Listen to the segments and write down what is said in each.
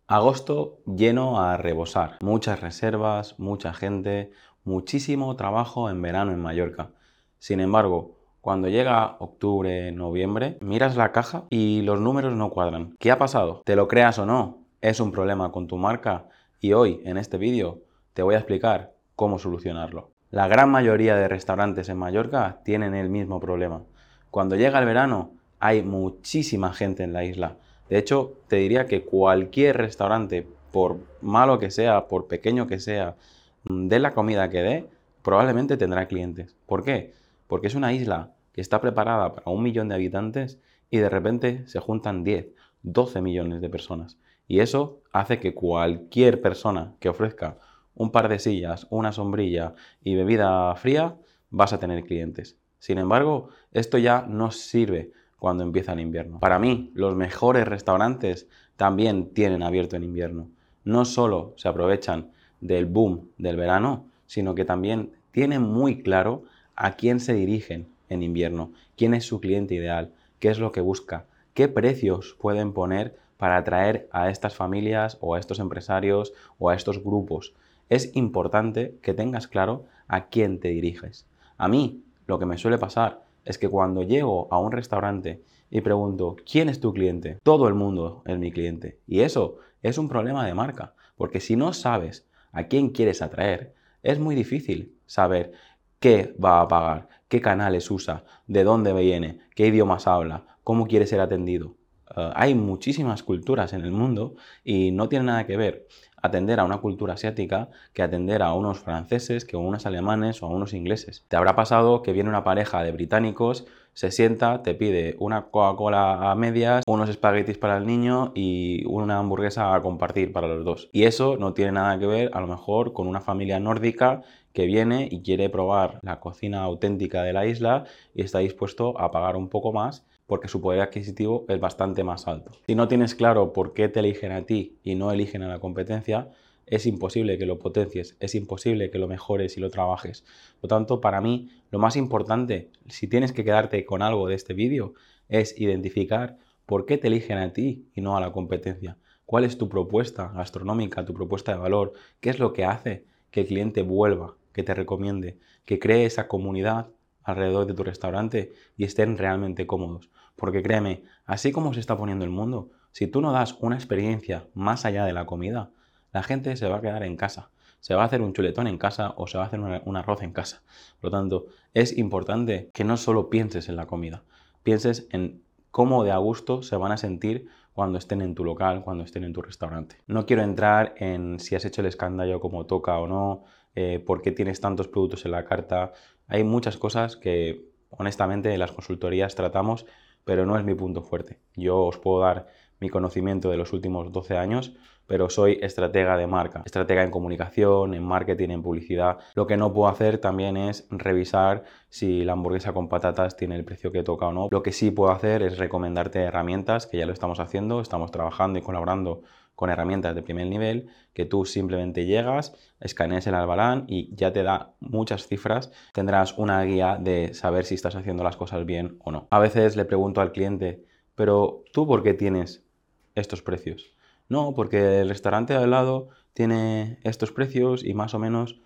Agosto lleno a rebosar. Muchas reservas, mucha gente, muchísimo trabajo en verano en Mallorca. Sin embargo, cuando llega octubre, noviembre, miras la caja y los números no cuadran. ¿Qué ha pasado? Te lo creas o no, es un problema con tu marca y hoy, en este vídeo, te voy a explicar cómo solucionarlo. La gran mayoría de restaurantes en Mallorca tienen el mismo problema. Cuando llega el verano, hay muchísima gente en la isla. De hecho, te diría que cualquier restaurante, por malo que sea, por pequeño que sea, dé la comida que dé, probablemente tendrá clientes. ¿Por qué? Porque es una isla que está preparada para 1 millón de habitantes y de repente se juntan 10, 12 millones de personas. Y eso hace que cualquier persona que ofrezca un par de sillas, una sombrilla y bebida fría, vas a tener clientes. Sin embargo, esto ya no sirve cuando empieza el invierno. Para mí, los mejores restaurantes también tienen abierto en invierno. No solo se aprovechan del boom del verano, sino que también tienen muy claro a quién se dirigen en invierno, quién es su cliente ideal, qué es lo que busca, qué precios pueden poner para atraer a estas familias o a estos empresarios o a estos grupos. Es importante que tengas claro a quién te diriges. A mí, lo que me suele pasar es que cuando llego a un restaurante y pregunto, ¿quién es tu cliente? Todo el mundo es mi cliente. Y eso es un problema de marca, porque si no sabes a quién quieres atraer, es muy difícil saber qué va a pagar, qué canales usa, de dónde viene, qué idiomas habla, cómo quiere ser atendido. Hay muchísimas culturas en el mundo y no tiene nada que ver atender a una cultura asiática que atender a unos franceses, que a unos alemanes o a unos ingleses. Te habrá pasado que viene una pareja de británicos, se sienta, te pide una Coca-Cola a medias, unos espaguetis para el niño y una hamburguesa a compartir para los dos. Y eso no tiene nada que ver, a lo mejor, con una familia nórdica que viene y quiere probar la cocina auténtica de la isla y está dispuesto a pagar un poco más porque su poder adquisitivo es bastante más alto. Si no tienes claro por qué te eligen a ti y no eligen a la competencia, es imposible que lo potencies, es imposible que lo mejores y lo trabajes. Por lo tanto, para mí, lo más importante, si tienes que quedarte con algo de este vídeo, es identificar por qué te eligen a ti y no a la competencia. ¿Cuál es tu propuesta gastronómica, tu propuesta de valor? ¿Qué es lo que hace que el cliente vuelva, que te recomiende, que cree esa comunidad alrededor de tu restaurante y estén realmente cómodos? Porque créeme, así como se está poniendo el mundo, si tú no das una experiencia más allá de la comida, la gente se va a quedar en casa. Se va a hacer un chuletón en casa o se va a hacer un arroz en casa. Por lo tanto, es importante que no solo pienses en la comida, pienses en cómo de a gusto se van a sentir cuando estén en tu local, cuando estén en tu restaurante. No quiero entrar en si has hecho el escándalo como toca o no, por qué tienes tantos productos en la carta. Hay muchas cosas que honestamente en las consultorías tratamos, pero no es mi punto fuerte. Yo os puedo dar mi conocimiento de los últimos 12 años, pero soy estratega de marca, estratega en comunicación, en marketing, en publicidad. Lo que no puedo hacer también es revisar si la hamburguesa con patatas tiene el precio que toca o no. Lo que sí puedo hacer es recomendarte herramientas, que ya lo estamos haciendo, estamos trabajando y colaborando con herramientas de primer nivel, que tú simplemente llegas, escaneas el albalán y ya te da muchas cifras. Tendrás una guía de saber si estás haciendo las cosas bien o no. A veces le pregunto al cliente, pero ¿tú por qué tienes estos precios? No, porque el restaurante de al lado tiene estos precios y más o menos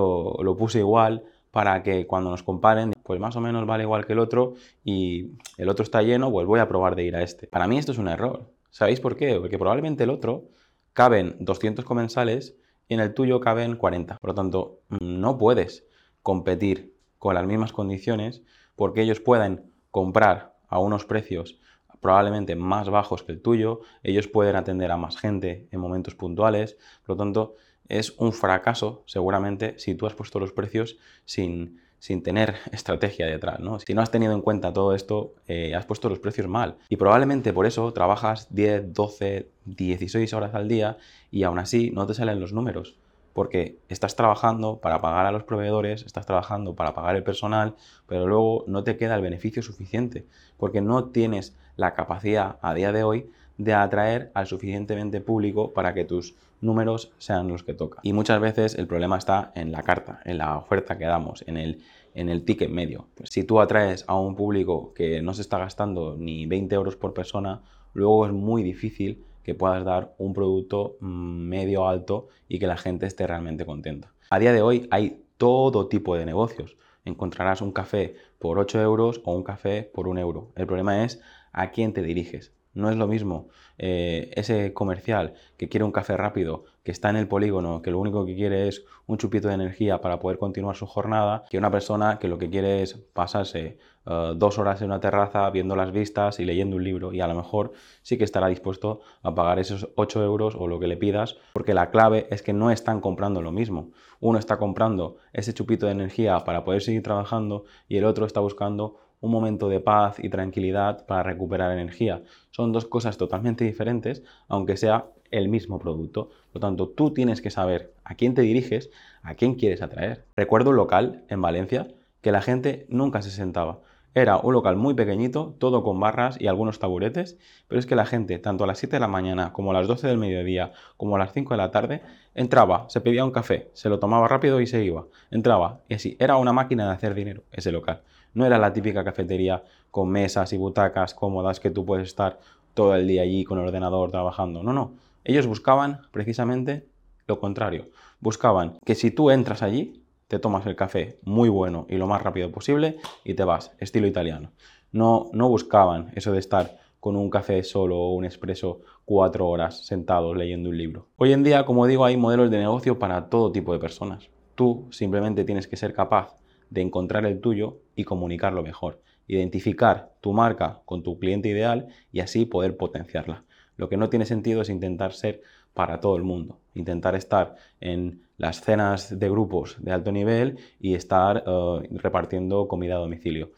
lo puse igual para que cuando nos comparen, pues más o menos vale igual que el otro y el otro está lleno, pues voy a probar de ir a este. Para mí esto es un error. ¿Sabéis por qué? Porque probablemente el otro caben 200 comensales y en el tuyo caben 40. Por lo tanto, no puedes competir con las mismas condiciones porque ellos pueden comprar a unos precios probablemente más bajos que el tuyo, ellos pueden atender a más gente en momentos puntuales, por lo tanto es un fracaso seguramente si tú has puesto los precios sin tener estrategia detrás, ¿no? Si no has tenido en cuenta todo esto, has puesto los precios mal y probablemente por eso trabajas 10, 12, 16 horas al día y aún así no te salen los números. Porque estás trabajando para pagar a los proveedores, estás trabajando para pagar el personal, pero luego no te queda el beneficio suficiente, porque no tienes la capacidad a día de hoy de atraer al suficientemente público para que tus números sean los que toca. Y muchas veces el problema está en la carta, en la oferta que damos, en el ticket medio. Pues si tú atraes a un público que no se está gastando ni 20 euros por persona, luego es muy difícil que puedas dar un producto medio alto y que la gente esté realmente contenta. A día de hoy hay todo tipo de negocios. Encontrarás un café por 8 euros o un café por 1 euro. El problema es a quién te diriges. No es lo mismo ese comercial que quiere un café rápido, que está en el polígono, que lo único que quiere es un chupito de energía para poder continuar su jornada, que una persona que lo que quiere es pasarse 2 horas en una terraza viendo las vistas y leyendo un libro, y a lo mejor sí que estará dispuesto a pagar esos 8 euros o lo que le pidas, porque la clave es que no están comprando lo mismo. Uno está comprando ese chupito de energía para poder seguir trabajando y el otro está buscando un momento de paz y tranquilidad para recuperar energía. Son dos cosas totalmente diferentes, aunque sea el mismo producto. Por lo tanto, tú tienes que saber a quién te diriges, a quién quieres atraer. Recuerdo un local en Valencia que la gente nunca se sentaba. Era un local muy pequeñito, todo con barras y algunos taburetes, pero es que la gente, tanto a las 7 de la mañana como a las 12 del mediodía, como a las 5 de la tarde, entraba, se pedía un café, se lo tomaba rápido y se iba. Entraba y así. Era una máquina de hacer dinero ese local. No era la típica cafetería con mesas y butacas cómodas que tú puedes estar todo el día allí con el ordenador trabajando. No, no. Ellos buscaban precisamente lo contrario. Buscaban que si tú entras allí, te tomas el café muy bueno y lo más rápido posible y te vas, estilo italiano. No buscaban eso de estar con un café solo o un expreso 4 horas sentados leyendo un libro. Hoy en día, como digo, hay modelos de negocio para todo tipo de personas. Tú simplemente tienes que ser capaz de encontrar el tuyo y comunicarlo mejor. Identificar tu marca con tu cliente ideal y así poder potenciarla. Lo que no tiene sentido es intentar ser para todo el mundo. Intentar estar en las cenas de grupos de alto nivel y estar repartiendo comida a domicilio.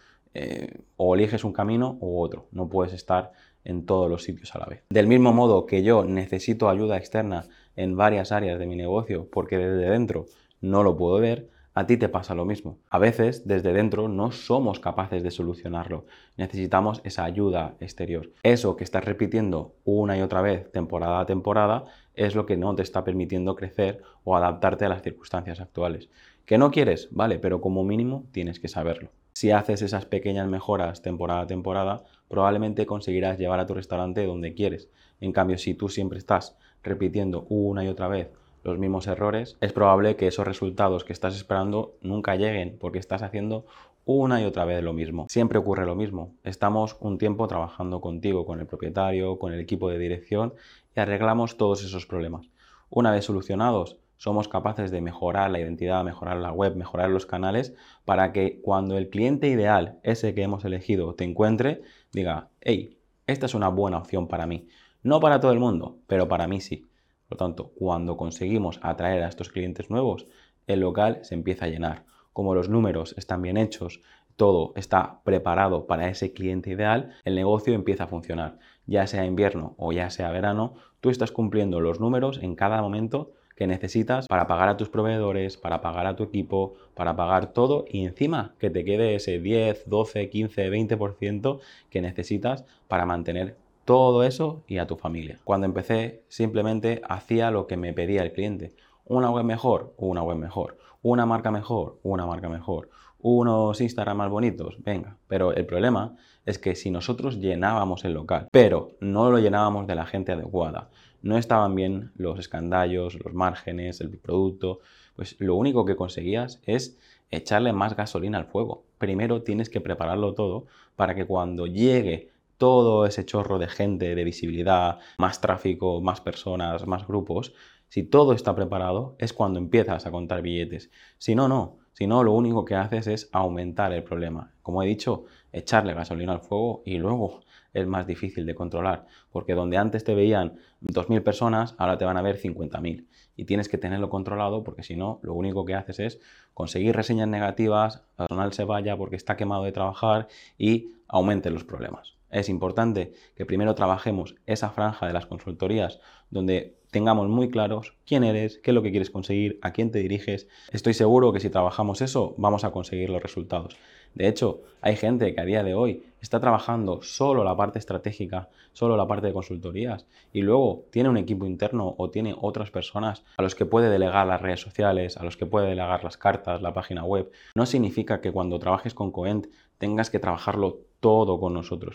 O eliges un camino u otro. No puedes estar en todos los sitios a la vez. Del mismo modo que yo necesito ayuda externa en varias áreas de mi negocio porque desde dentro no lo puedo ver, a ti te pasa lo mismo. A veces, desde dentro, no somos capaces de solucionarlo. Necesitamos esa ayuda exterior. Eso que estás repitiendo una y otra vez, temporada a temporada, es lo que no te está permitiendo crecer o adaptarte a las circunstancias actuales. ¿Que no quieres? Vale, pero como mínimo tienes que saberlo. Si haces esas pequeñas mejoras temporada a temporada, probablemente conseguirás llevar a tu restaurante donde quieres. En cambio, si tú siempre estás repitiendo una y otra vez los mismos errores, es probable que esos resultados que estás esperando nunca lleguen porque estás haciendo una y otra vez lo mismo. Siempre ocurre lo mismo. Estamos un tiempo trabajando contigo, con el propietario, con el equipo de dirección y arreglamos todos esos problemas. Una vez solucionados, somos capaces de mejorar la identidad, mejorar la web, mejorar los canales para que cuando el cliente ideal, ese que hemos elegido, te encuentre, diga, hey, esta es una buena opción para mí. No para todo el mundo, pero para mí sí. Por lo tanto, cuando conseguimos atraer a estos clientes nuevos, el local se empieza a llenar. Como los números están bien hechos, todo está preparado para ese cliente ideal, el negocio empieza a funcionar. Ya sea invierno o ya sea verano, tú estás cumpliendo los números en cada momento que necesitas para pagar a tus proveedores, para pagar a tu equipo, para pagar todo y encima que te quede ese 10, 12, 15, 20% que necesitas para mantener todo eso y a tu familia. Cuando empecé, simplemente hacía lo que me pedía el cliente. Una web mejor, una web mejor. Una marca mejor, una marca mejor. Unos Instagram más bonitos, venga. Pero el problema es que si nosotros llenábamos el local, pero no lo llenábamos de la gente adecuada, no estaban bien los escandallos, los márgenes, el producto, pues lo único que conseguías es echarle más gasolina al fuego. Primero tienes que prepararlo todo para que cuando llegue todo ese chorro de gente, de visibilidad, más tráfico, más personas, más grupos, si todo está preparado es cuando empiezas a contar billetes. Si no, no. Si no, lo único que haces es aumentar el problema. Como he dicho, echarle gasolina al fuego y luego es más difícil de controlar, porque donde antes te veían 2.000 personas, ahora te van a ver 50.000. Y tienes que tenerlo controlado porque si no, lo único que haces es conseguir reseñas negativas, el personal se vaya porque está quemado de trabajar y aumente los problemas. Es importante que primero trabajemos esa franja de las consultorías donde tengamos muy claros quién eres, qué es lo que quieres conseguir, a quién te diriges. Estoy seguro que si trabajamos eso vamos a conseguir los resultados. De hecho, hay gente que a día de hoy está trabajando solo la parte estratégica, solo la parte de consultorías y luego tiene un equipo interno o tiene otras personas a los que puede delegar las redes sociales, a los que puede delegar las cartas, la página web. No significa que cuando trabajes con Coent tengas que trabajarlo todo con nosotros.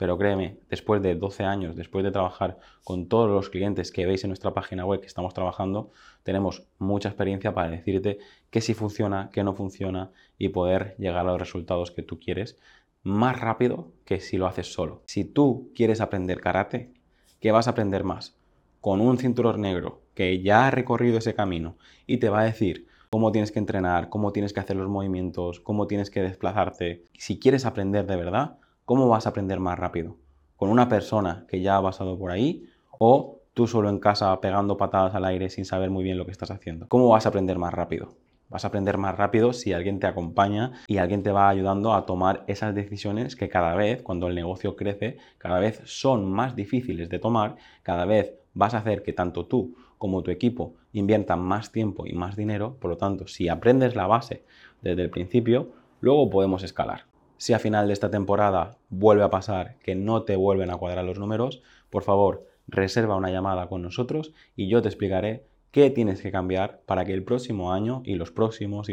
pero créeme, después de 12 años, después de trabajar con todos los clientes que veis en nuestra página web que estamos trabajando, tenemos mucha experiencia para decirte qué sí funciona, qué no funciona y poder llegar a los resultados que tú quieres más rápido que si lo haces solo. Si tú quieres aprender karate, ¿qué vas a aprender más? Con un cinturón negro que ya ha recorrido ese camino y te va a decir cómo tienes que entrenar, cómo tienes que hacer los movimientos, cómo tienes que desplazarte. Si quieres aprender de verdad, ¿cómo vas a aprender más rápido? ¿Con una persona que ya ha pasado por ahí o tú solo en casa pegando patadas al aire sin saber muy bien lo que estás haciendo? ¿Cómo vas a aprender más rápido? Vas a aprender más rápido si alguien te acompaña y alguien te va ayudando a tomar esas decisiones que cada vez, cuando el negocio crece, cada vez son más difíciles de tomar, cada vez vas a hacer que tanto tú como tu equipo inviertan más tiempo y más dinero. Por lo tanto, si aprendes la base desde el principio, luego podemos escalar. Si a final de esta temporada vuelve a pasar que no te vuelven a cuadrar los números, por favor, reserva una llamada con nosotros y yo te explicaré qué tienes que cambiar para que el próximo año y los próximos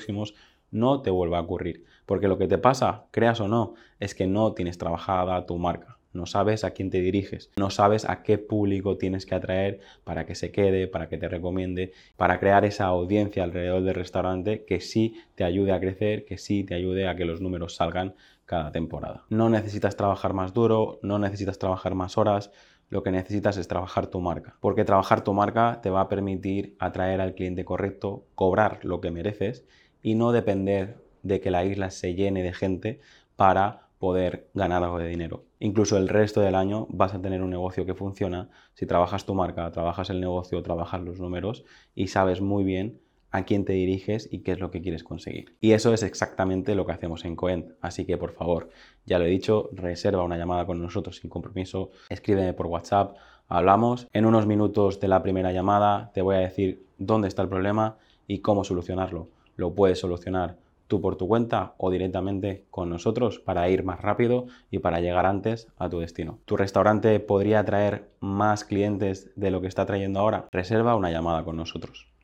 no te vuelva a ocurrir. Porque lo que te pasa, creas o no, es que no tienes trabajada tu marca. No sabes a quién te diriges, no sabes a qué público tienes que atraer para que se quede, para que te recomiende, para crear esa audiencia alrededor del restaurante que sí te ayude a crecer, que sí te ayude a que los números salgan cada temporada. No necesitas trabajar más duro, no necesitas trabajar más horas, lo que necesitas es trabajar tu marca. Porque trabajar tu marca te va a permitir atraer al cliente correcto, cobrar lo que mereces y no depender de que la isla se llene de gente para poder ganar algo de dinero. Incluso el resto del año vas a tener un negocio que funciona si trabajas tu marca, trabajas el negocio, trabajas los números y sabes muy bien a quién te diriges y qué es lo que quieres conseguir. Y eso es exactamente lo que hacemos en Coent. Así que, por favor, ya lo he dicho, reserva una llamada con nosotros sin compromiso, escríbeme por WhatsApp, hablamos. En unos minutos de la primera llamada te voy a decir dónde está el problema y cómo solucionarlo. Lo puedes solucionar tú por tu cuenta o directamente con nosotros para ir más rápido y para llegar antes a tu destino. ¿Tu restaurante podría atraer más clientes de lo que está trayendo ahora? Reserva una llamada con nosotros.